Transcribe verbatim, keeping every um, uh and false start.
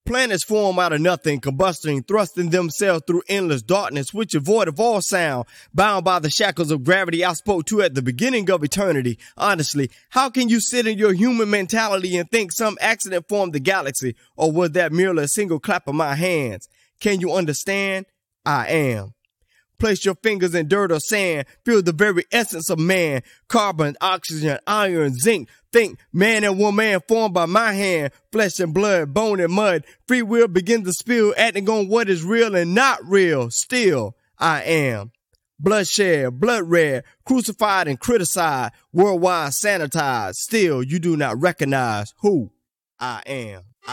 Planets form out of nothing, combusting, thrusting themselves through endless darkness, which are void of all sound, bound by the shackles of gravity I spoke to at the beginning of eternity. Honestly, how can you sit in your human mentality and think some accident formed the galaxy, or was that merely a single clap of my hands? Can you understand? I am. Place your fingers in dirt or sand. Feel the very essence of man. Carbon, oxygen, iron, zinc. Think man and woman formed by my hand. Flesh and blood, bone and mud. Free will begins to spill, acting on what is real and not real. Still, I am. Bloodshed, blood red, crucified and criticized. Worldwide sanitized. Still, you do not recognize who I am.